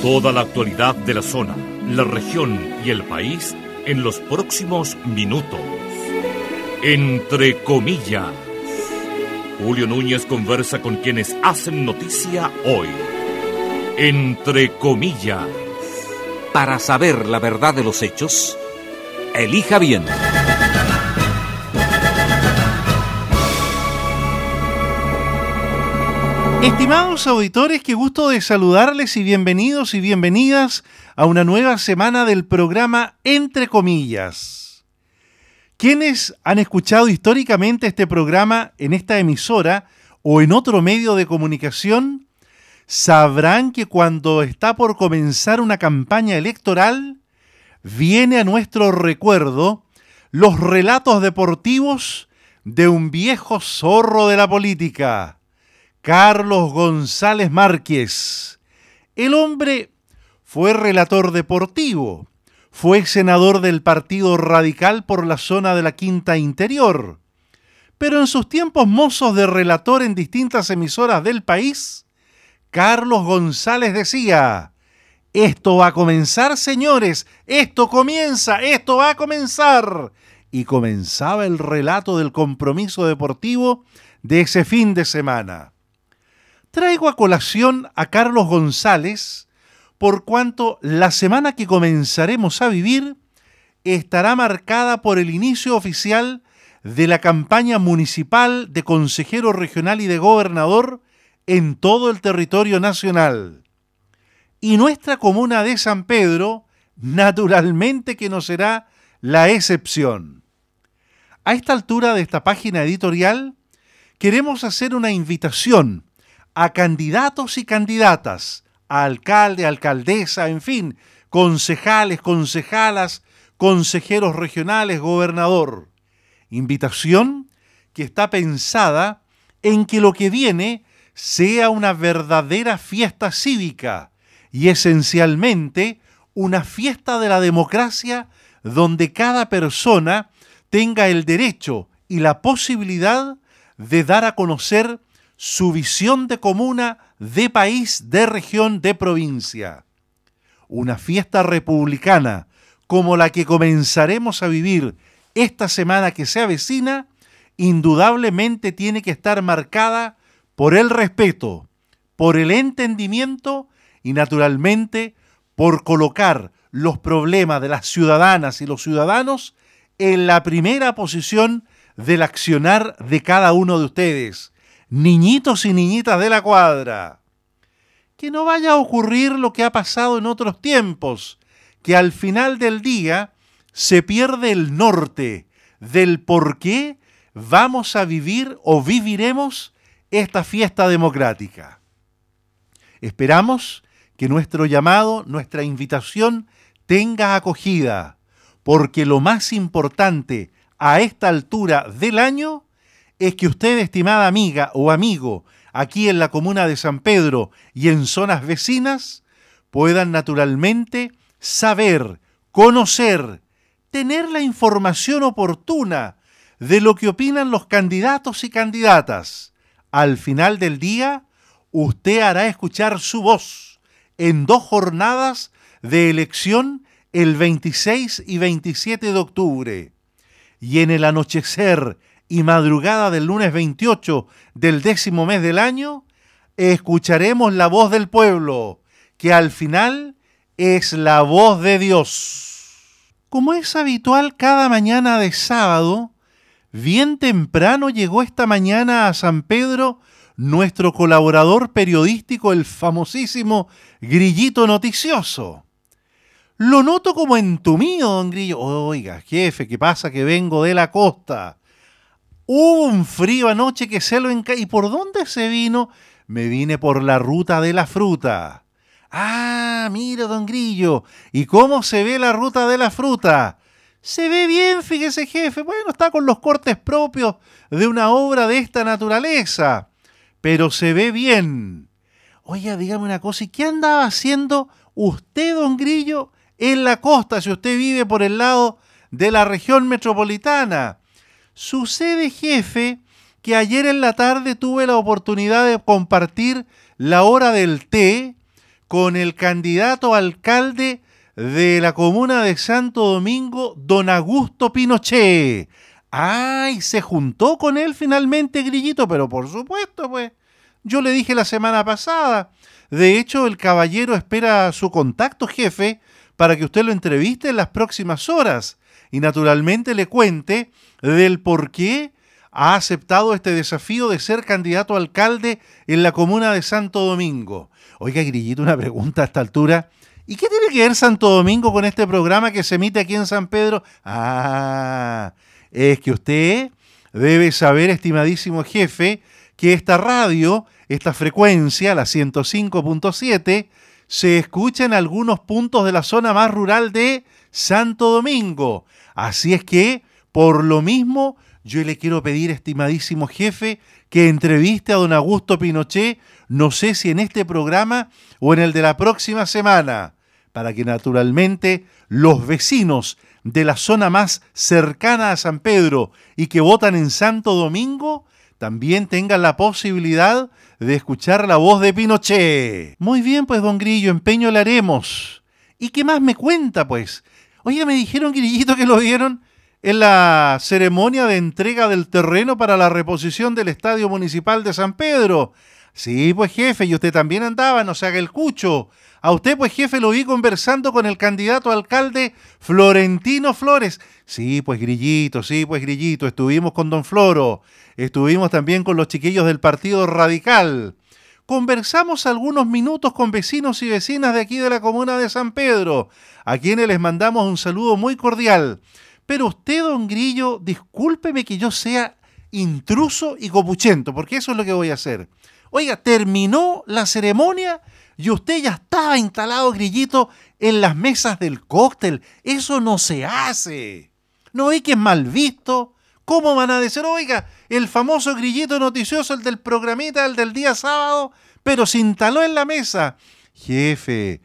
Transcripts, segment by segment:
Toda la actualidad de la zona, la región y el país en los próximos minutos. Entre comillas. Julio Núñez conversa con quienes hacen noticia hoy. Entre comillas. Para saber la verdad de los hechos, elija bien. Estimados auditores, qué gusto de saludarles y bienvenidos y bienvenidas a una nueva semana del programa Entre Comillas. Quienes han escuchado históricamente este programa en esta emisora o en otro medio de comunicación, sabrán que cuando está por comenzar una campaña electoral, viene a nuestro recuerdo los relatos deportivos de un viejo zorro de la política, Carlos González Márquez. El hombre fue relator deportivo, fue senador del Partido Radical por la zona de la Quinta Interior, pero en sus tiempos mozos de relator en distintas emisoras del país, Carlos González decía: esto va a comenzar, señores, esto comienza, esto va a comenzar. Y comenzaba el relato del compromiso deportivo de ese fin de semana. Traigo a colación a Carlos González por cuanto la semana que comenzaremos a vivir estará marcada por el inicio oficial de la campaña municipal de consejero regional y de gobernador en todo el territorio nacional. Y nuestra comuna de San Pedro, naturalmente que no será la excepción. A esta altura de esta página editorial, queremos hacer una invitación a candidatos y candidatas, a alcalde, alcaldesa, en fin, concejales, concejalas, consejeros regionales, gobernador. Invitación que está pensada en que lo que viene sea una verdadera fiesta cívica y esencialmente una fiesta de la democracia donde cada persona tenga el derecho y la posibilidad de dar a conocer su visión de comuna, de país, de región, de provincia. Una fiesta republicana como la que comenzaremos a vivir esta semana que se avecina, indudablemente tiene que estar marcada por el respeto, por el entendimiento y naturalmente por colocar los problemas de las ciudadanas y los ciudadanos en la primera posición del accionar de cada uno de ustedes, niñitos y niñitas de la cuadra. Que no vaya a ocurrir lo que ha pasado en otros tiempos, que al final del día se pierde el norte del por qué vamos a vivir o viviremos esta fiesta democrática. Esperamos que nuestro llamado, nuestra invitación tenga acogida, porque lo más importante a esta altura del año es que usted, estimada amiga o amigo, aquí en la comuna de San Pedro y en zonas vecinas, puedan naturalmente saber, conocer, tener la información oportuna de lo que opinan los candidatos y candidatas. Al final del día, usted hará escuchar su voz en 2 jornadas de elección el 26 y 27 de octubre. Y en el anochecer y madrugada del lunes 28 del 10º mes del año, escucharemos la voz del pueblo, que al final es la voz de Dios. Como es habitual cada mañana de sábado, bien temprano llegó esta mañana a San Pedro nuestro colaborador periodístico, el famosísimo Grillito Noticioso. Lo noto como entumido, don Grillo. Oiga, jefe, ¿qué pasa? Que vengo de la costa. Hubo un frío anoche que se lo encae. ¿Y por dónde se vino? Me vine por la ruta de la fruta. Ah, mira, don Grillo. ¿Y cómo se ve la ruta de la fruta? Se ve bien, fíjese, jefe. Bueno, está con los cortes propios de una obra de esta naturaleza. Pero se ve bien. Oiga, dígame una cosa. ¿Y qué andaba haciendo usted, don Grillo, en la costa, si usted vive por el lado de la región metropolitana? Sucede, jefe, que ayer en la tarde tuve la oportunidad de compartir la hora del té con el candidato a alcalde de la comuna de Santo Domingo, don Augusto Pinochet. ¡Ay! Se juntó con él finalmente, Grillito, pero por supuesto, pues. Yo le dije la semana pasada. De hecho, el caballero espera su contacto, jefe, para que usted lo entreviste en las próximas horas y naturalmente le cuente del por qué ha aceptado este desafío de ser candidato a alcalde en la comuna de Santo Domingo. Oiga, Grillito, una pregunta a esta altura. ¿Y qué tiene que ver Santo Domingo con este programa que se emite aquí en San Pedro? Ah, es que usted debe saber, estimadísimo jefe, que esta radio, esta frecuencia, la 105.7, se escucha en algunos puntos de la zona más rural de Santo Domingo. Así es que, por lo mismo, yo le quiero pedir, estimadísimo jefe, que entreviste a don Augusto Pinochet, no sé si en este programa o en el de la próxima semana, para que naturalmente los vecinos de la zona más cercana a San Pedro y que votan en Santo Domingo también tengan la posibilidad de escuchar la voz de Pinochet. Muy bien, pues, don Grillo, empeño le haremos. ¿Y qué más me cuenta, pues? Oiga, me dijeron, Grillito, que lo vieron en la ceremonia de entrega del terreno para la reposición del Estadio Municipal de San Pedro. Sí, pues, jefe, y usted también andaba, no se haga el cucho. A usted, pues, jefe, lo vi conversando con el candidato a alcalde Florentino Flores. Sí, pues, Grillito, estuvimos con don Floro. Estuvimos también con los chiquillos del Partido Radical. Conversamos algunos minutos con vecinos y vecinas de aquí de la comuna de San Pedro, a quienes les mandamos un saludo muy cordial. Pero usted, don Grillo, discúlpeme que yo sea intruso y copuchento, porque eso es lo que voy a hacer. Oiga, terminó la ceremonia y usted ya estaba instalado, Grillito, en las mesas del cóctel. Eso no se hace. ¿No ve que es mal visto? ¿Cómo van a decir, oiga, el famoso Grillito noticioso, el del programita, el del día sábado, pero se instaló en la mesa? Jefe,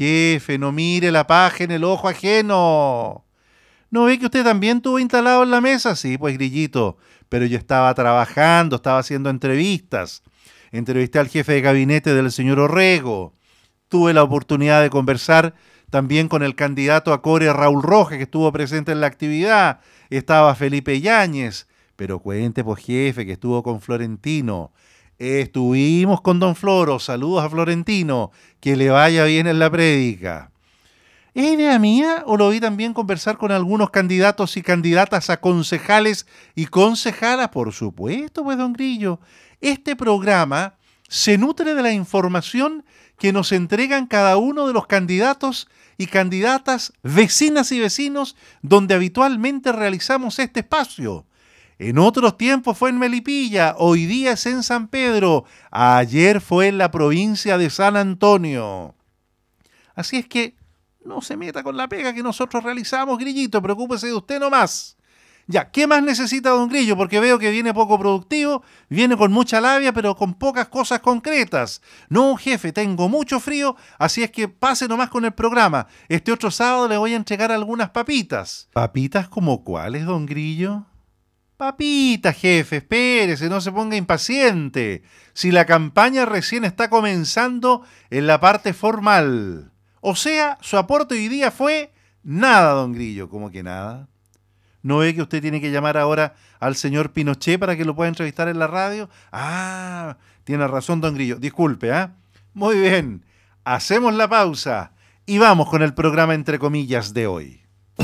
no mire la paja en el ojo ajeno. ¿No ve que usted también estuvo instalado en la mesa? Sí, pues, Grillito, pero yo estaba trabajando, estaba haciendo entrevistas. Entrevisté al jefe de gabinete del señor Orrego. Tuve la oportunidad de conversar también con el candidato a Core, Raúl Rojas, que estuvo presente en la actividad. Estaba Felipe Yáñez. Pero cuente, pues, jefe, que estuvo con Florentino. Estuvimos con don Floro. Saludos a Florentino. Que le vaya bien en la prédica. ¿Es idea mía o lo vi también conversar con algunos candidatos y candidatas a concejales y concejalas? Por supuesto, pues, don Grillo. Este programa se nutre de la información que nos entregan cada uno de los candidatos y candidatas, vecinas y vecinos, donde habitualmente realizamos este espacio. En otros tiempos fue en Melipilla, hoy día es en San Pedro, ayer fue en la provincia de San Antonio. Así es que no se meta con la pega que nosotros realizamos, Grillito, preocúpese de usted nomás. Ya, ¿qué más necesita don Grillo? Porque veo que viene poco productivo, viene con mucha labia, pero con pocas cosas concretas. No, jefe, tengo mucho frío, así es que pase nomás con el programa. Este otro sábado le voy a entregar algunas papitas. ¿Papitas como cuáles, don Grillo? Papitas, jefe, espérese, no se ponga impaciente. Si la campaña recién está comenzando en la parte formal. O sea, su aporte hoy día fue nada, don Grillo. ¿Cómo que nada? ¿No ve que usted tiene que llamar ahora al señor Pinochet para que lo pueda entrevistar en la radio? Ah, tiene razón, don Grillo. Disculpe, ¿ah? Muy bien. Hacemos la pausa y vamos con el programa Entre Comillas de hoy.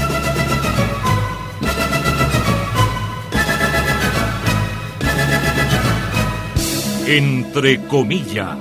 Entre Comillas.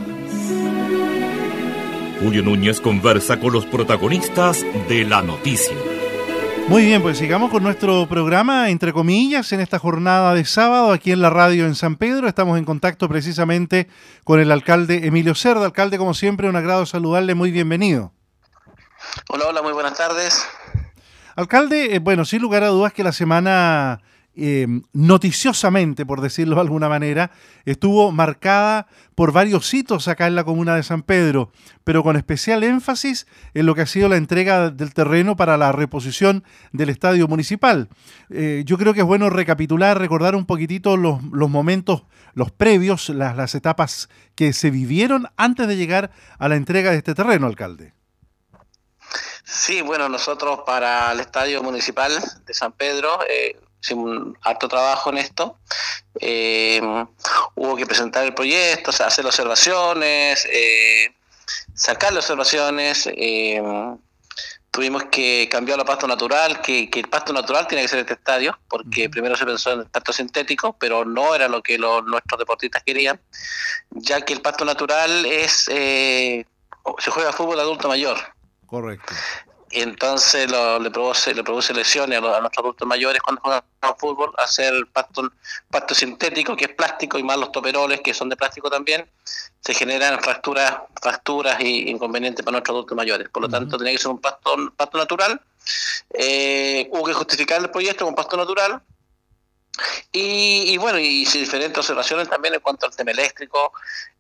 Julio Núñez conversa con los protagonistas de la noticia. Muy bien, pues sigamos con nuestro programa, Entre Comillas, en esta jornada de sábado aquí en la radio en San Pedro. Estamos en contacto precisamente con el alcalde Emilio Cerda. Alcalde, como siempre, un agrado saludarle, muy bienvenido. Hola, muy buenas tardes. Alcalde, bueno, sin lugar a dudas que la semana noticiosamente, por decirlo de alguna manera, estuvo marcada por varios hitos acá en la comuna de San Pedro, pero con especial énfasis en lo que ha sido la entrega del terreno para la reposición del estadio municipal. Yo creo que es bueno recapitular, recordar un poquitito los momentos, los previos, las etapas que se vivieron antes de llegar a la entrega de este terreno, alcalde. Sí, bueno, nosotros para el Estadio Municipal de San Pedro hicimos un harto trabajo en esto. Hubo que presentar el proyecto, hacer observaciones, sacar las observaciones. Tuvimos que cambiar el pasto natural, que el pasto natural tiene que ser este estadio, porque primero se pensó en el pasto sintético, pero no era lo que nuestros deportistas querían, ya que el pasto natural se juega fútbol adulto mayor. Correcto. Y entonces le produce lesiones a nuestros adultos mayores cuando juegan fútbol. Hacer pasto sintético, que es plástico, y más los toperoles, que son de plástico también, se generan fracturas y inconvenientes para nuestros adultos mayores. Por lo tanto, tenía que ser un pasto natural. Hubo que justificar el proyecto con pasto natural. Y bueno, y diferentes observaciones también en cuanto al tema eléctrico.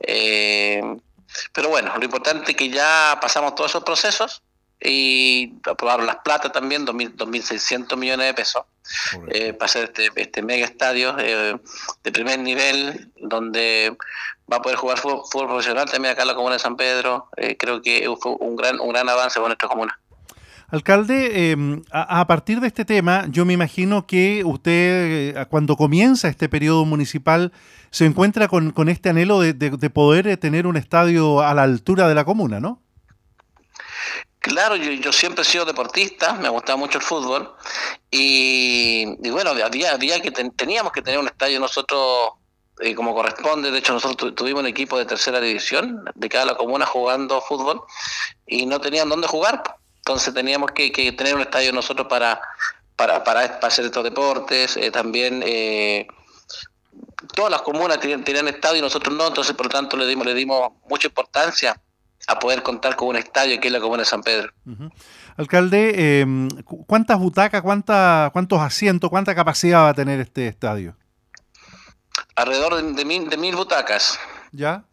Pero bueno, lo importante es que ya pasamos todos esos procesos y aprobaron las platas también, 2.600 millones de pesos, para hacer este mega estadio de primer nivel, donde va a poder jugar fútbol profesional también acá en la comuna de San Pedro. Creo que fue un gran avance para nuestra comuna. Alcalde, a partir de este tema, yo me imagino que usted, cuando comienza este periodo municipal, se encuentra con este anhelo de poder tener un estadio a la altura de la comuna, ¿no? Claro, yo siempre he sido deportista, me gustaba mucho el fútbol, y bueno, teníamos que tener un estadio nosotros como corresponde. De hecho, nosotros tuvimos un equipo de tercera división de cada comuna jugando fútbol y no tenían dónde jugar. Entonces teníamos que tener un estadio nosotros para hacer estos deportes. También todas las comunas tenían estadio y nosotros no, entonces por lo tanto le dimos mucha importancia a poder contar con un estadio aquí en la comuna de San Pedro. Uh-huh. Alcalde, ¿cuántas butacas, cuántos asientos, cuánta capacidad va a tener este estadio? Alrededor de 1.000 butacas. ¿Ya?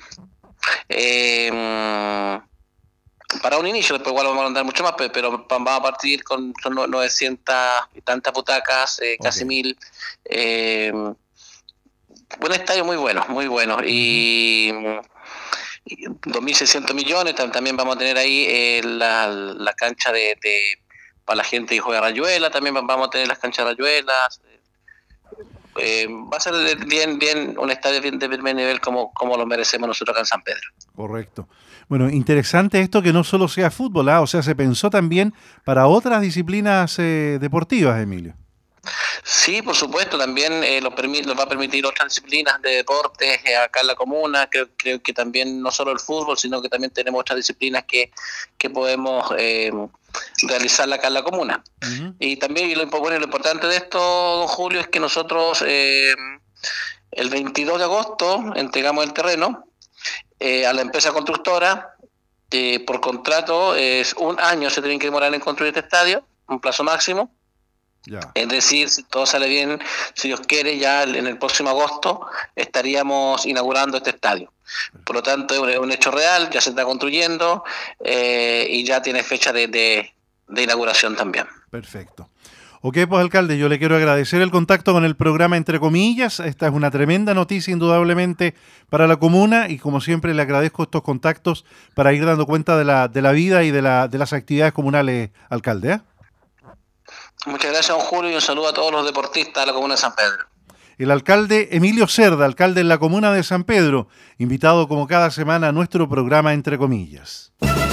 Para un inicio, después igual vamos a andar mucho más, pero vamos a partir con 900 y tantas butacas, casi 1.000. Un estadio muy bueno, y 2.600 millones. También vamos a tener ahí la cancha para la gente que juega rayuela, también vamos a tener las canchas de rayuelas. Va a ser bien un estadio bien de primer nivel como lo merecemos nosotros acá en San Pedro. Correcto. Bueno, interesante esto que no solo sea fútbol, o sea, se pensó también para otras disciplinas deportivas, Emilio. Sí, por supuesto, también nos va a permitir otras disciplinas de deportes acá en la comuna. Creo que también no solo el fútbol, sino que también tenemos otras disciplinas que podemos realizarla acá en la comuna. Uh-huh. Y también lo importante de esto, don Julio, es que nosotros el 22 de agosto entregamos el terreno a la empresa constructora. Por contrato es 1 año se tienen que demorar en construir este estadio, un plazo máximo. Ya. Es decir, si todo sale bien, si Dios quiere, ya en el próximo agosto estaríamos inaugurando este estadio. Por lo tanto, es un hecho real, ya se está construyendo y ya tiene fecha de inauguración también. Perfecto. Ok, pues alcalde, yo le quiero agradecer el contacto con el programa Entre Comillas. Esta es una tremenda noticia indudablemente para la comuna y como siempre le agradezco estos contactos para ir dando cuenta de la vida y de las actividades comunales, alcalde. Muchas gracias, don Julio, y un saludo a todos los deportistas de la comuna de San Pedro. El alcalde Emilio Cerda, alcalde en la comuna de San Pedro, invitado como cada semana a nuestro programa Entre Comillas.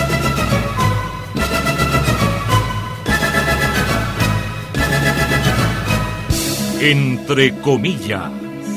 Entre Comillas.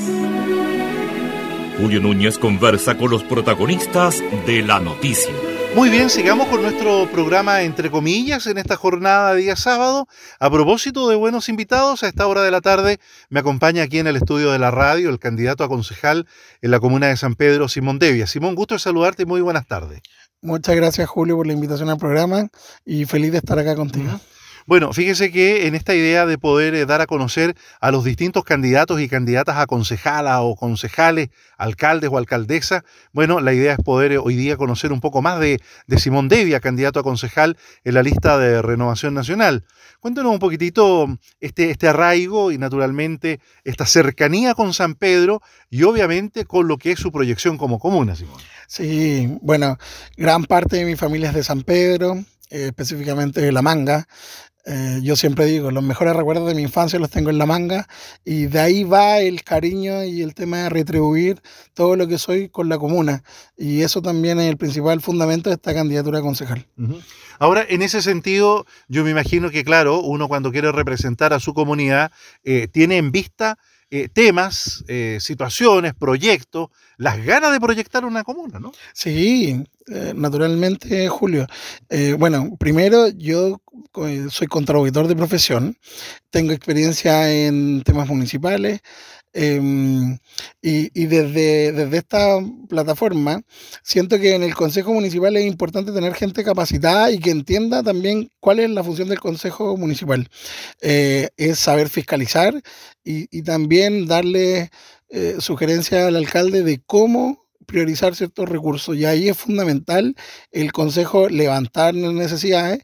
Julio Núñez conversa con los protagonistas de la noticia. Muy bien, sigamos con nuestro programa Entre Comillas en esta jornada de día sábado. A propósito de buenos invitados, a esta hora de la tarde me acompaña aquí en el estudio de la radio el candidato a concejal en la comuna de San Pedro, Simón Devia. Simón, gusto de saludarte y muy buenas tardes. Muchas gracias, Julio, por la invitación al programa y feliz de estar acá contigo. Bueno, fíjese que en esta idea de poder dar a conocer a los distintos candidatos y candidatas a concejala o concejales, alcaldes o alcaldesas, bueno, la idea es poder hoy día conocer un poco más de Simón Devia, candidato a concejal en la lista de Renovación Nacional. Cuéntanos un poquitito este arraigo y naturalmente esta cercanía con San Pedro y obviamente con lo que es su proyección como comuna, Simón. Sí, bueno, gran parte de mi familia es de San Pedro, específicamente de La Manga. Yo siempre digo, los mejores recuerdos de mi infancia los tengo en La Manga y de ahí va el cariño y el tema de retribuir todo lo que soy con la comuna. Y eso también es el principal fundamento de esta candidatura a concejal. Uh-huh. Ahora, en ese sentido, yo me imagino que, claro, uno cuando quiere representar a su comunidad tiene en vista temas, situaciones, proyectos, las ganas de proyectar una comuna, ¿no? Sí, naturalmente, Julio. Bueno, primero yo soy contraauditor de profesión, tengo experiencia en temas municipales y desde esta plataforma siento que en el Consejo Municipal es importante tener gente capacitada y que entienda también cuál es la función del Consejo Municipal. Es saber fiscalizar y también darle sugerencias al alcalde de cómo priorizar ciertos recursos. Y ahí es fundamental el Consejo levantar necesidades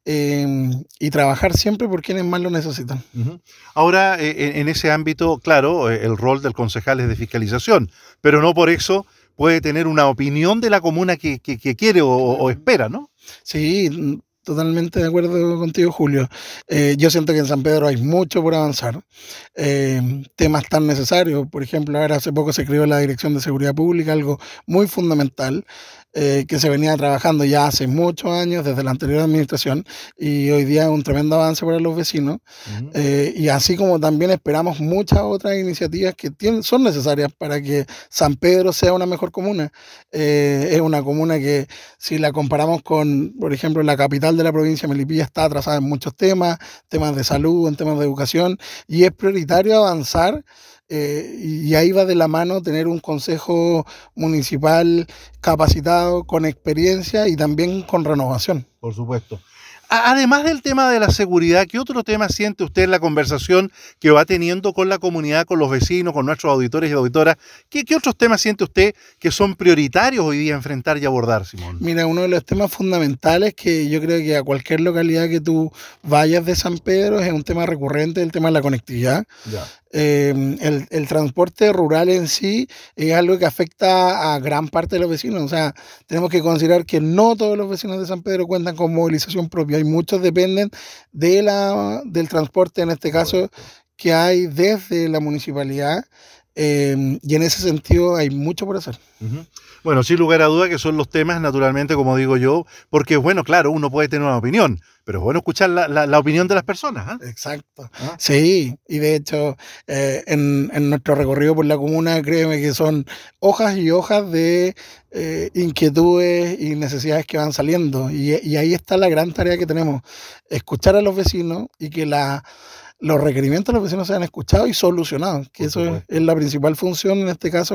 y trabajar siempre por quienes más lo necesitan. Uh-huh. Ahora, en ese ámbito, claro, el rol del concejal es de fiscalización, pero no por eso puede tener una opinión de la comuna que quiere o espera, ¿no? Sí, totalmente de acuerdo contigo, Julio. Yo siento que en San Pedro hay mucho por avanzar. Temas tan necesarios, por ejemplo, ahora hace poco se creó la Dirección de Seguridad Pública, algo muy fundamental, que se venía trabajando ya hace muchos años, desde la anterior administración, y hoy día es un tremendo avance para los vecinos. Uh-huh. Y así como también esperamos muchas otras iniciativas que son necesarias para que San Pedro sea una mejor comuna. Es una comuna que, si la comparamos con, por ejemplo, la capital de la provincia, Melipilla, está atrasada en muchos temas de salud, en temas de educación, y es prioritario avanzar. Y ahí va de la mano tener un consejo municipal capacitado, con experiencia y también con renovación. Por supuesto. Además del tema de la seguridad, ¿qué otro tema siente usted en la conversación que va teniendo con la comunidad, con los vecinos, con nuestros auditores y auditoras? ¿Qué otros temas siente usted que son prioritarios hoy día enfrentar y abordar, Simón? Mira, uno de los temas fundamentales que yo creo que a cualquier localidad que tú vayas de San Pedro es un tema recurrente, el tema de la conectividad. Ya. El transporte rural en sí es algo que afecta a gran parte de los vecinos. O sea, tenemos que considerar que no todos los vecinos de San Pedro cuentan con movilización propia y muchos dependen del transporte, en este caso, que hay desde la municipalidad. Y en ese sentido hay mucho por hacer. Uh-huh. Bueno, sin lugar a duda que son los temas, naturalmente, como digo yo, porque, bueno, claro, uno puede tener una opinión, pero es bueno escuchar la opinión de las personas. Exacto. ¿Ah? Sí, y de hecho, en nuestro recorrido por la comuna, créeme que son hojas y hojas de inquietudes y necesidades que van saliendo. Y ahí está la gran tarea que tenemos, escuchar a los vecinos y que los requerimientos de los vecinos sean escuchados y solucionados, que eso es la principal función en este caso,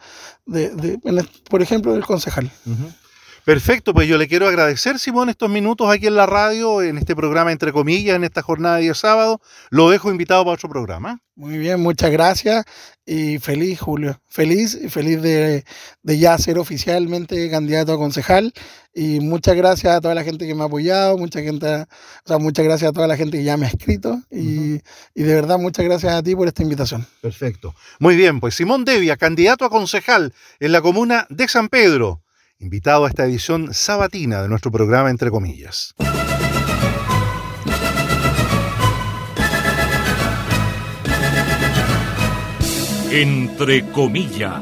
por ejemplo, del concejal. Uh-huh. Perfecto, pues yo le quiero agradecer, Simón, estos minutos aquí en la radio, en este programa Entre Comillas, en esta jornada de día sábado. Lo dejo invitado para otro programa. Muy bien, muchas gracias y feliz, Julio. Feliz de ya ser oficialmente candidato a concejal. Y muchas gracias a toda la gente que me ha apoyado, muchas gracias a toda la gente que ya me ha escrito y de verdad muchas gracias a ti por esta invitación. Perfecto. Muy bien, pues Simón Devia, candidato a concejal en la comuna de San Pedro, invitado a esta edición sabatina de nuestro programa Entre Comillas. Entre Comillas.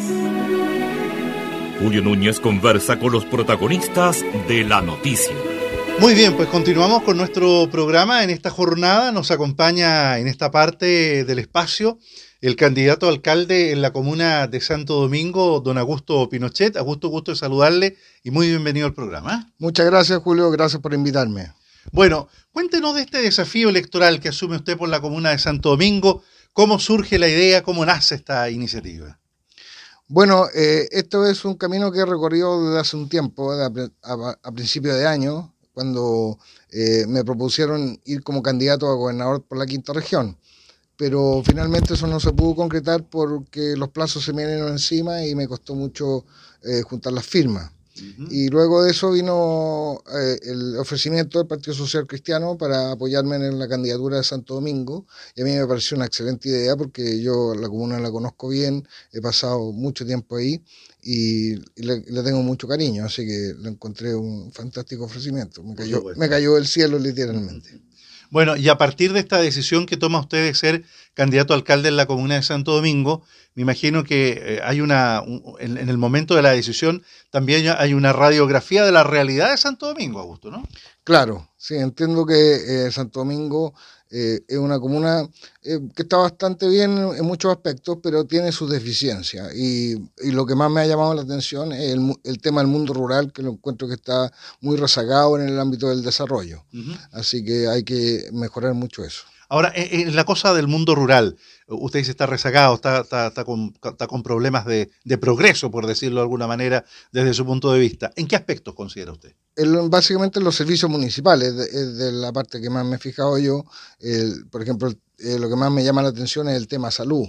Julio Núñez conversa con los protagonistas de la noticia. Muy bien, pues continuamos con nuestro programa. En esta jornada nos acompaña en esta parte del espacio el candidato a alcalde en la comuna de Santo Domingo, don Augusto Pinochet. Augusto, gusto de saludarle y muy bienvenido al programa. Muchas gracias, Julio, gracias por invitarme. Bueno, cuéntenos de este desafío electoral que asume usted por la comuna de Santo Domingo. ¿Cómo surge la idea? ¿Cómo nace esta iniciativa? Bueno, esto es un camino que he recorrido desde hace un tiempo, a principio de año, cuando me propusieron ir como candidato a gobernador por la quinta región. Pero finalmente eso no se pudo concretar porque los plazos se me vinieron encima y me costó mucho juntar las firmas. Y luego de eso vino el ofrecimiento del Partido Social Cristiano para apoyarme en la candidatura de Santo Domingo, y a mí me pareció una excelente idea porque yo la comuna la conozco bien, he pasado mucho tiempo ahí y le tengo mucho cariño, así que le encontré un fantástico ofrecimiento. Me cayó del cielo literalmente. Bueno, y a partir de esta decisión que toma usted de ser candidato a alcalde en la comuna de Santo Domingo, me imagino que hay en el momento de la decisión también hay una radiografía de la realidad de Santo Domingo, Augusto, ¿no? Claro, sí, entiendo que Santo Domingo es una comuna que está bastante bien en muchos aspectos, pero tiene sus deficiencias. Y lo que más me ha llamado la atención es el tema del mundo rural, que lo encuentro que está muy rezagado en el ámbito del desarrollo. Así que hay que mejorar mucho eso. Ahora, en la cosa del mundo rural, usted dice está rezagado, está con problemas de progreso, por decirlo de alguna manera, desde su punto de vista. ¿En qué aspectos considera usted? Básicamente en los servicios municipales, es de la parte que más me he fijado yo. Por ejemplo, lo que más me llama la atención es el tema salud,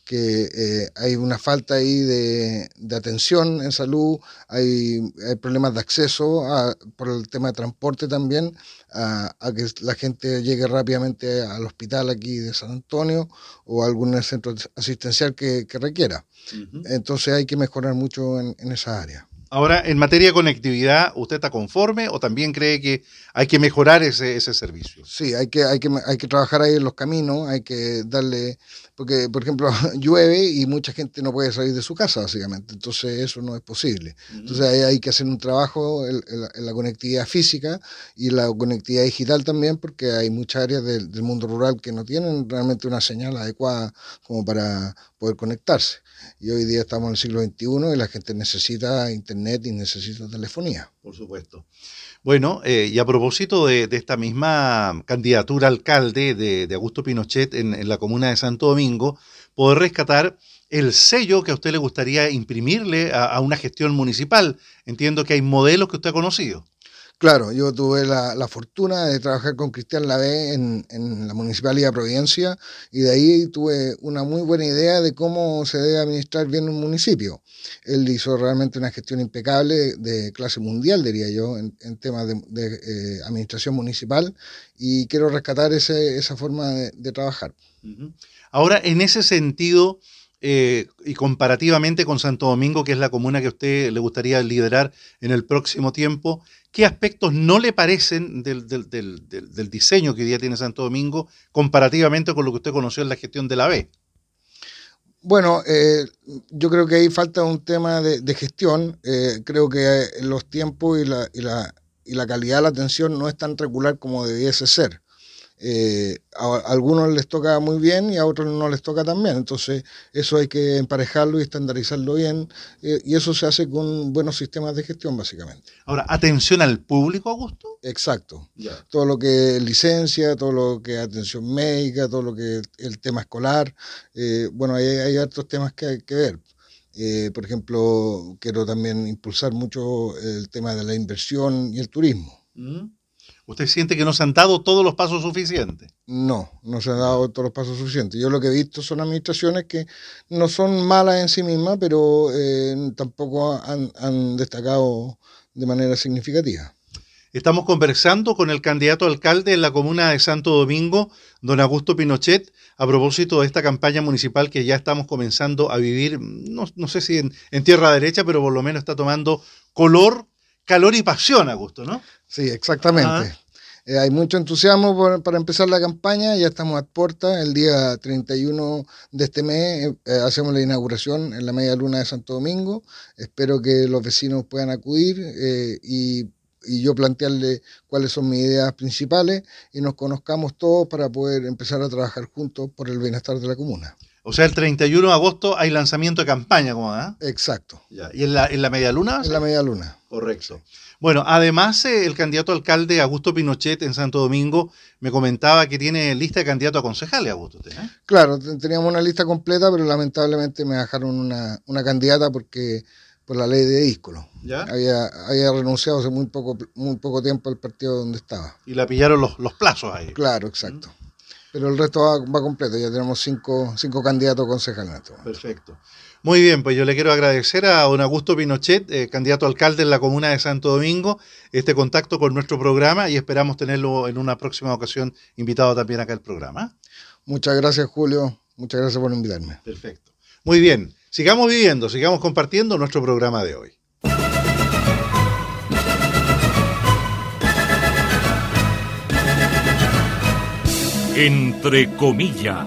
que hay una falta ahí de atención en salud, hay problemas de acceso por el tema de transporte también, a que la gente llegue rápidamente al hospital aquí de San Antonio o a algún centro asistencial que requiera. Entonces hay que mejorar mucho en esa área. Ahora, en materia de conectividad, ¿usted está conforme o también cree que hay que mejorar ese servicio? Sí, hay que trabajar ahí en los caminos, hay que darle, porque por ejemplo llueve y mucha gente no puede salir de su casa básicamente, entonces eso no es posible. Entonces ahí hay que hacer un trabajo en la conectividad física y la conectividad digital también, porque hay muchas áreas del mundo rural que no tienen realmente una señal adecuada como para poder conectarse. Y hoy día estamos en el siglo XXI y la gente necesita internet y necesita telefonía. Por supuesto. Bueno, y a propósito de esta misma candidatura a alcalde de Augusto Pinochet en la comuna de Santo Domingo, poder rescatar el sello que a usted le gustaría imprimirle a una gestión municipal. Entiendo que hay modelos que usted ha conocido. Claro, yo tuve la fortuna de trabajar con Cristian Lavé en la Municipalidad de Providencia, y de ahí tuve una muy buena idea de cómo se debe administrar bien un municipio. Él hizo realmente una gestión impecable de clase mundial, diría yo, en temas de administración municipal, y quiero rescatar esa forma de trabajar. Ahora, en ese sentido, y comparativamente con Santo Domingo, que es la comuna que a usted le gustaría liderar en el próximo tiempo, ¿qué aspectos no le parecen del diseño que hoy día tiene Santo Domingo comparativamente con lo que usted conoció en la gestión de la B? Bueno, yo creo que ahí falta un tema de gestión. Creo que los tiempos y la calidad de la atención no es tan regular como debiese ser. A algunos les toca muy bien y a otros no les toca tan bien, entonces eso hay que emparejarlo y estandarizarlo bien, y eso se hace con buenos sistemas de gestión básicamente. Ahora, ¿atención al público, Augusto? Exacto, todo lo que es licencia, todo lo que es atención médica, todo lo que es el tema escolar, bueno, hay otros temas que hay que ver. Por ejemplo, quiero también impulsar mucho el tema de la inversión y el turismo. ¿Usted siente que no se han dado todos los pasos suficientes? No se han dado todos los pasos suficientes. Yo lo que he visto son administraciones que no son malas en sí mismas, pero tampoco han destacado de manera significativa. Estamos conversando con el candidato a alcalde en la comuna de Santo Domingo, don Augusto Pinochet, a propósito de esta campaña municipal que ya estamos comenzando a vivir, no sé si en tierra derecha, pero por lo menos está tomando color, calor y pasión, Augusto, ¿no? Sí, exactamente. Hay mucho entusiasmo para empezar la campaña, ya estamos a puertas. El día 31 de este mes hacemos la inauguración en la media luna de Santo Domingo. Espero que los vecinos puedan acudir y yo plantearle cuáles son mis ideas principales y nos conozcamos todos para poder empezar a trabajar juntos por el bienestar de la comuna. O sea, el 31 de agosto hay lanzamiento de campaña, ¿cómo va? Exacto. Ya. ¿Y en la media luna? En la media luna. Correcto. Bueno, además el candidato a alcalde Augusto Pinochet en Santo Domingo me comentaba que tiene lista de candidato a concejales, Augusto. Claro, teníamos una lista completa, pero lamentablemente me dejaron una candidata porque por la ley de vehículos. ¿Ya? Había renunciado hace muy poco tiempo al partido donde estaba. Y la pillaron los plazos ahí. Claro, exacto. Pero el resto va completo, ya tenemos cinco candidatos concejales en este momento. Perfecto. Muy bien, pues yo le quiero agradecer a don Augusto Pinochet, candidato a alcalde en la comuna de Santo Domingo, este contacto con nuestro programa y esperamos tenerlo en una próxima ocasión invitado también acá al programa. Muchas gracias, Julio. Muchas gracias por invitarme. Perfecto. Muy bien. Sigamos viviendo, sigamos compartiendo nuestro programa de hoy. Entre comillas.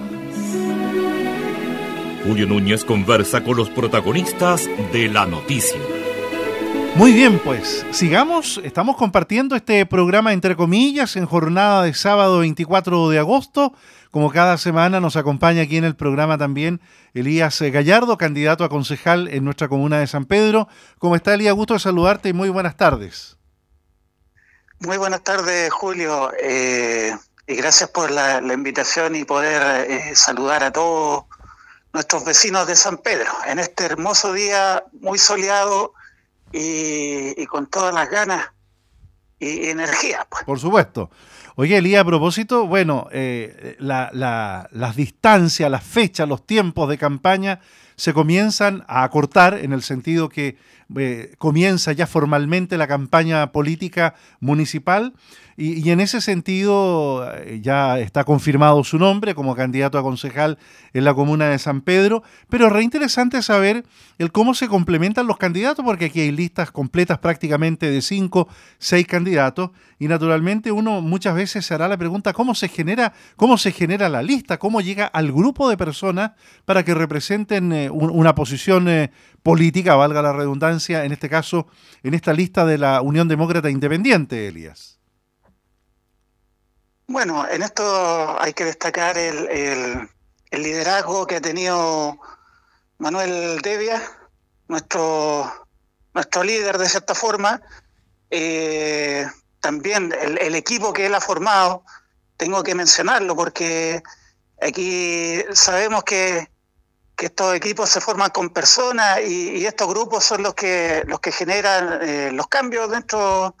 Julio Núñez conversa con los protagonistas de la noticia. Muy bien, pues sigamos, estamos compartiendo este programa entre comillas en jornada de sábado 24 de agosto. Como cada semana nos acompaña aquí en el programa también Elías Gallardo, candidato a concejal en nuestra comuna de San Pedro. ¿Cómo está, Elías? Gusto de saludarte y muy buenas tardes. Muy buenas tardes, Julio, y gracias por la invitación y poder saludar a todos nuestros vecinos de San Pedro en este hermoso día muy soleado y con todas las ganas y energía, pues. Por supuesto. Oye, Elías, a propósito, bueno, las distancias, las fechas, los tiempos de campaña se comienzan a acortar en el sentido que comienza ya formalmente la campaña política municipal y en ese sentido ya está confirmado su nombre como candidato a concejal en la comuna de San Pedro, pero es re interesante saber el cómo se complementan los candidatos, porque aquí hay listas completas prácticamente de 5, 6 candidatos y naturalmente uno muchas veces se hará la pregunta cómo se genera la lista, cómo llega al grupo de personas para que representen una posición política, valga la redundancia, en este caso, en esta lista de la Unión Demócrata Independiente, Elías. Bueno, en esto hay que destacar el liderazgo que ha tenido Manuel Devia, nuestro líder de cierta forma. También el equipo que él ha formado, tengo que mencionarlo porque aquí sabemos que estos equipos se forman con personas y estos grupos son los que generan los cambios dentro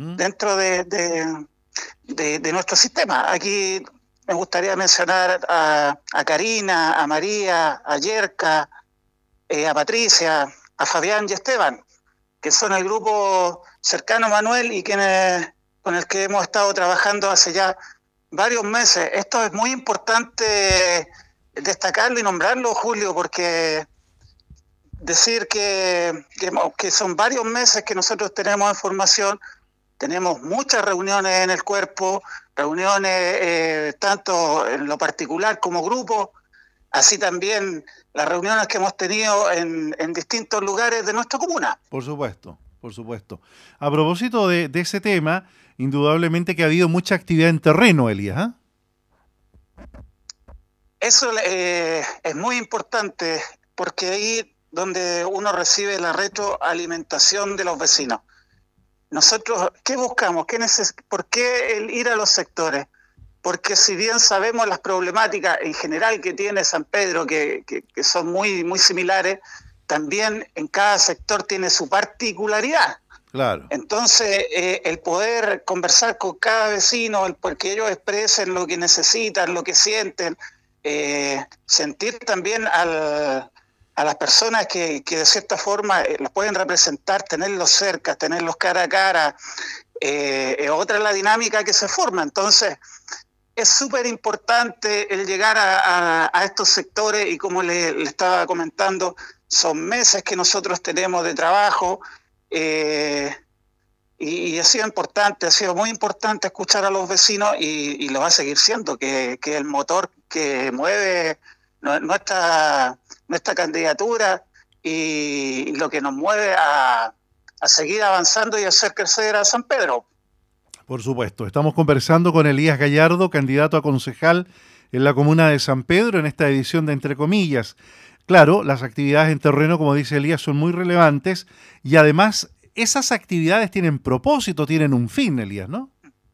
de nuestro sistema. Aquí me gustaría mencionar a Karina, a María, a Yerka, a Patricia, a Fabián y Esteban, que son el grupo cercano a Manuel y con el que hemos estado trabajando hace ya varios meses. Esto es muy importante destacarlo y nombrarlo, Julio, porque decir que son varios meses que nosotros tenemos en formación. Tenemos muchas reuniones en el cuerpo, reuniones tanto en lo particular como grupo, así también las reuniones que hemos tenido en distintos lugares de nuestra comuna. Por supuesto, por supuesto. A propósito de ese tema, indudablemente que ha habido mucha actividad en terreno, Elías, ¿eh? Eso es muy importante porque ahí donde uno recibe la retroalimentación de los vecinos. Nosotros, ¿qué buscamos? ¿Por qué el ir a los sectores? Porque si bien sabemos las problemáticas en general que tiene San Pedro, que son muy, muy similares, también en cada sector tiene su particularidad. Claro. Entonces, el poder conversar con cada vecino, el porque ellos expresen lo que necesitan, lo que sienten, sentir también a las personas que de cierta forma los pueden representar, tenerlos cerca, tenerlos cara a cara, otra es la dinámica que se forma. Entonces, es súper importante el llegar a estos sectores y como le estaba comentando, son meses que nosotros tenemos de trabajo y ha sido muy importante escuchar a los vecinos y lo va a seguir siendo, que el motor que mueve nuestra candidatura y lo que nos mueve a seguir avanzando y hacer crecer a San Pedro. Por supuesto, estamos conversando con Elías Gallardo, candidato a concejal en la comuna de San Pedro, en esta edición de Entre Comillas. Claro, las actividades en terreno, como dice Elías, son muy relevantes y además esas actividades tienen propósito, tienen un fin, Elías, ¿no?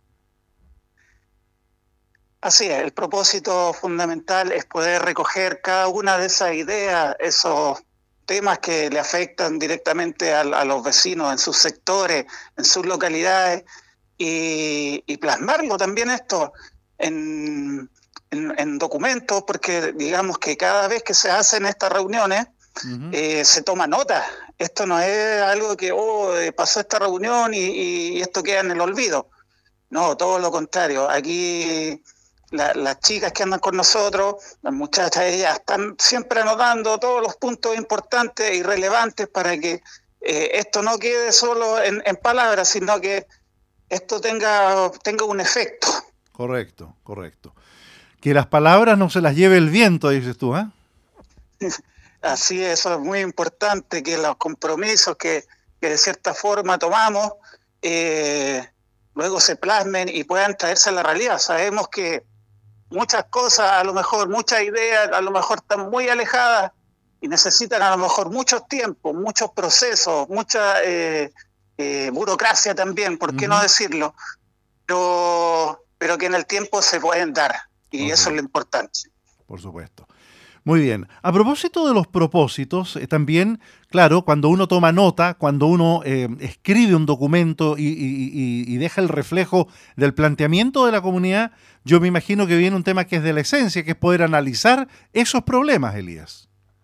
Así es, el propósito fundamental es poder recoger cada una de esas ideas, esos temas que le afectan directamente a los vecinos en sus sectores, en sus localidades, y plasmarlo también esto en documentos, porque digamos que cada vez que se hacen estas reuniones, se toma nota. Esto no es algo que pasó esta reunión y esto queda en el olvido. No, todo lo contrario. Aquí las chicas que andan con nosotros, las muchachas, ellas están siempre anotando todos los puntos importantes y relevantes para que esto no quede solo en palabras, sino que esto tenga un efecto. Correcto. Que las palabras no se las lleve el viento, dices tú, ¿eh? Así es, eso es muy importante, que los compromisos que de cierta forma tomamos luego se plasmen y puedan traerse a la realidad. Sabemos que muchas cosas, a lo mejor muchas ideas, a lo mejor están muy alejadas y necesitan a lo mejor muchos tiempos, muchos procesos, mucha burocracia también, ¿por qué no decirlo? Pero que en el tiempo se pueden dar, y eso es lo importante. Por supuesto. Muy bien. A propósito de los propósitos, también, claro, cuando uno toma nota, cuando uno escribe un documento y deja el reflejo del planteamiento de la comunidad, yo me imagino que viene un tema que es de la esencia, que es poder analizar esos problemas, Elías.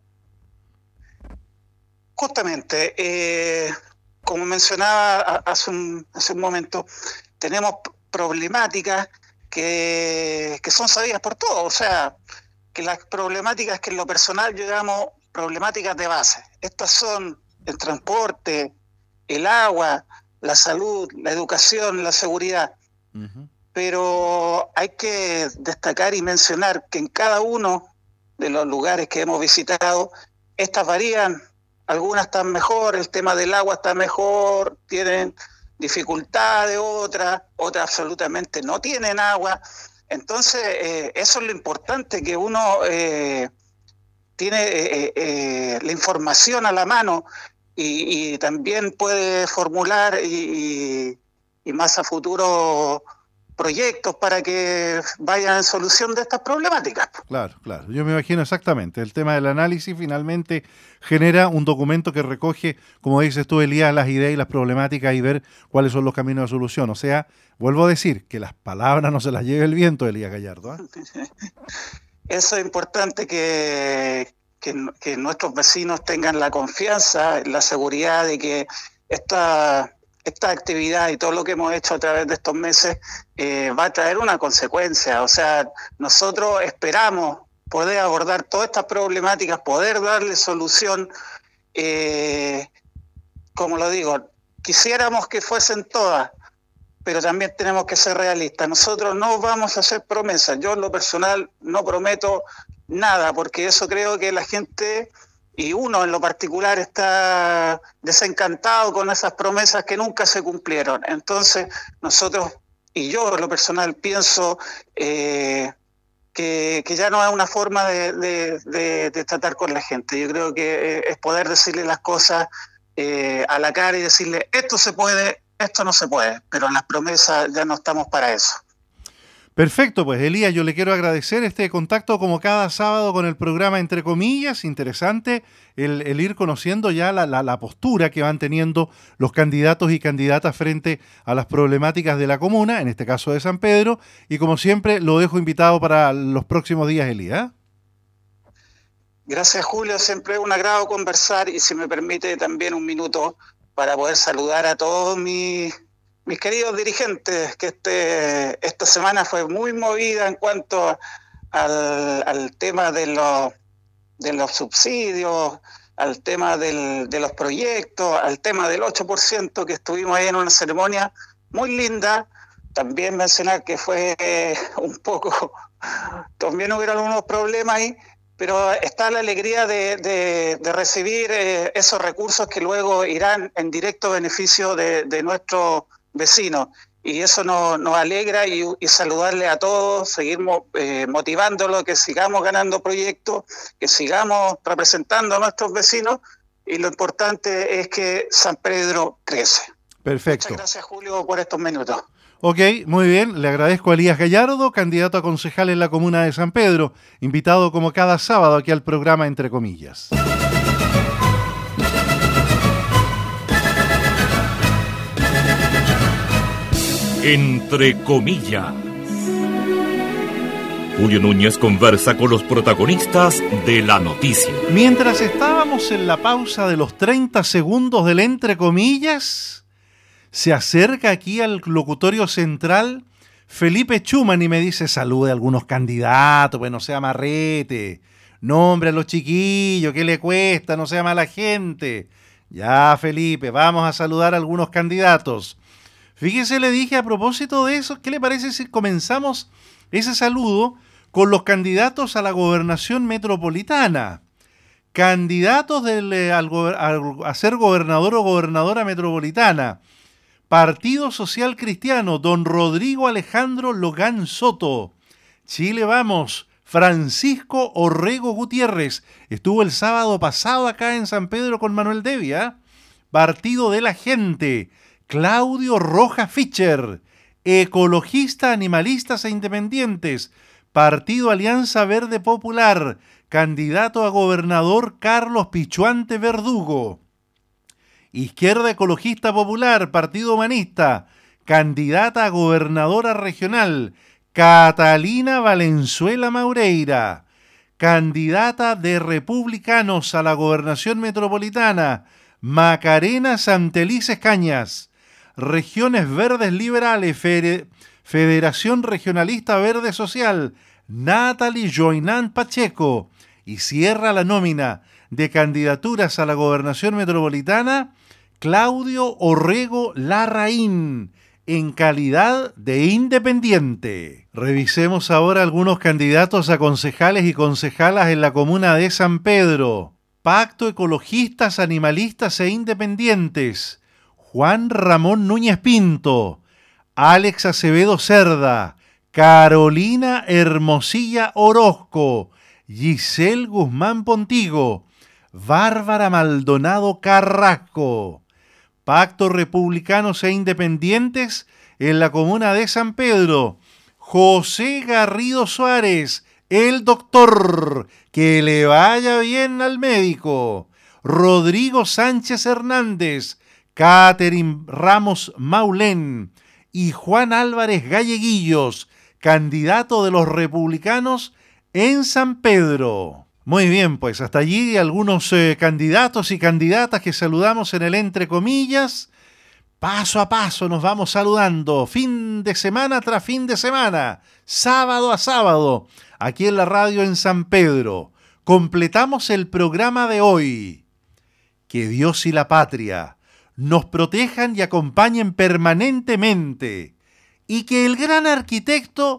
Justamente, como mencionaba hace un momento, tenemos problemáticas que son sabidas por todos, o sea, que las problemáticas que en lo personal yo llamo problemáticas de base. Estas son el transporte, el agua, la salud, la educación, la seguridad. Pero hay que destacar y mencionar que en cada uno de los lugares que hemos visitado, estas varían. Algunas están mejor, el tema del agua está mejor, tienen dificultades, otras absolutamente no tienen agua. Entonces, eso es lo importante, que uno tiene la información a la mano y también puede formular y más a futuro proyectos para que vayan en solución de estas problemáticas. Claro. Yo me imagino exactamente. El tema del análisis finalmente genera un documento que recoge, como dices tú, Elías, las ideas y las problemáticas y ver cuáles son los caminos de solución. O sea, vuelvo a decir, que las palabras no se las lleve el viento, Elías Gallardo, ¿eh? Eso es importante, que nuestros vecinos tengan la confianza, la seguridad de que esta actividad y todo lo que hemos hecho a través de estos meses va a traer una consecuencia. O sea, nosotros esperamos poder abordar todas estas problemáticas, poder darle solución. Como lo digo, quisiéramos que fuesen todas, pero también tenemos que ser realistas. Nosotros no vamos a hacer promesas. Yo en lo personal no prometo nada, porque eso creo que la gente, y uno en lo particular, está desencantado con esas promesas que nunca se cumplieron. Entonces nosotros, y yo en lo personal, pienso que ya no es una forma de tratar con la gente. Yo creo que es poder decirle las cosas a la cara y decirle, esto se puede, esto no se puede, pero en las promesas ya no estamos para eso. Perfecto, pues Elías, yo le quiero agradecer este contacto como cada sábado con el programa Entre Comillas. Interesante el ir conociendo ya la postura que van teniendo los candidatos y candidatas frente a las problemáticas de la comuna, en este caso de San Pedro, y como siempre lo dejo invitado para los próximos días, Elías. Gracias, Julio, siempre es un agrado conversar, y si me permite también un minuto para poder saludar a todos mis queridos dirigentes, que esta semana fue muy movida en cuanto al tema de los subsidios, al tema de los proyectos, al tema del 8%, que estuvimos ahí en una ceremonia muy linda. También mencionar que fue un poco, también hubieron algunos problemas ahí, pero está la alegría de recibir esos recursos que luego irán en directo beneficio de nuestros vecinos, y eso nos alegra, y saludarle a todos, seguir motivándolos, que sigamos ganando proyectos, que sigamos representando a nuestros vecinos, y lo importante es que San Pedro crece. Perfecto. Muchas gracias, Julio, por estos minutos. Ok, muy bien, le agradezco a Elías Gallardo, candidato a concejal en la comuna de San Pedro, invitado como cada sábado aquí al programa Entre Comillas. Entre comillas. Julio Núñez conversa con los protagonistas de la noticia. Mientras estábamos en la pausa de los 30 segundos del entre comillas, se acerca aquí al locutorio central Felipe Schumann y me dice: salude a algunos candidatos, pues no sea marrete, nombre a los chiquillos, ¿qué le cuesta? No sea mala gente. Ya, Felipe, vamos a saludar a algunos candidatos. Fíjese, le dije a propósito de eso, ¿qué le parece si comenzamos ese saludo con los candidatos a la gobernación metropolitana? Candidatos a ser gobernador o gobernadora metropolitana. Partido Social Cristiano, don Rodrigo Alejandro Logán Soto. Chile Vamos, Francisco Orrego Gutiérrez. Estuvo el sábado pasado acá en San Pedro con Manuel Devia. Partido de la Gente, Claudio Rojas Fischer. Ecologista, Animalistas e Independientes. Partido Alianza Verde Popular, candidato a gobernador Carlos Pichuante Verdugo. Izquierda Ecologista Popular, Partido Humanista, candidata a gobernadora regional Catalina Valenzuela Maureira. Candidata de Republicanos a la gobernación metropolitana Macarena Santelices Cañas. Regiones Verdes Liberales, Federación Regionalista Verde Social, Natalie Joinán Pacheco. Y cierra la nómina de candidaturas a la gobernación metropolitana Claudio Orrego Larraín, en calidad de independiente. Revisemos ahora algunos candidatos a concejales y concejalas en la comuna de San Pedro. Pacto Ecologistas, Animalistas e Independientes, Juan Ramón Núñez Pinto, Alex Acevedo Cerda, Carolina Hermosilla Orozco, Giselle Guzmán Pontigo, Bárbara Maldonado Carrasco. Pacto Republicanos e Independientes en la comuna de San Pedro, José Garrido Suárez, el doctor, que le vaya bien al médico, Rodrigo Sánchez Hernández, Catherine Ramos Maulén y Juan Álvarez Galleguillos, candidato de los republicanos en San Pedro. Muy bien, pues hasta allí algunos candidatos y candidatas que saludamos en el entre comillas. Paso a paso nos vamos saludando, fin de semana tras fin de semana, sábado a sábado, aquí en la radio en San Pedro. Completamos el programa de hoy. Que Dios y la patria nos protejan y acompañen permanentemente, y que el gran arquitecto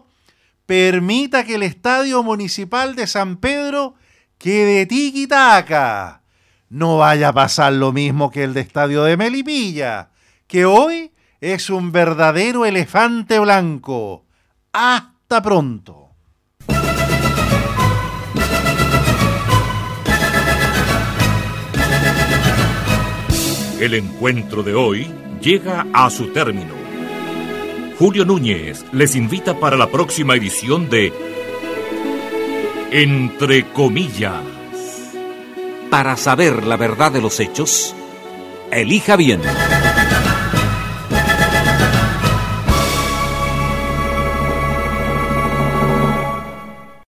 permita que el Estadio Municipal de San Pedro quede tiquitaca. No vaya a pasar lo mismo que el de Estadio de Melipilla, que hoy es un verdadero elefante blanco. Hasta pronto. El encuentro de hoy llega a su término. Julio Núñez les invita para la próxima edición de Entre comillas. Para saber la verdad de los hechos, elija bien.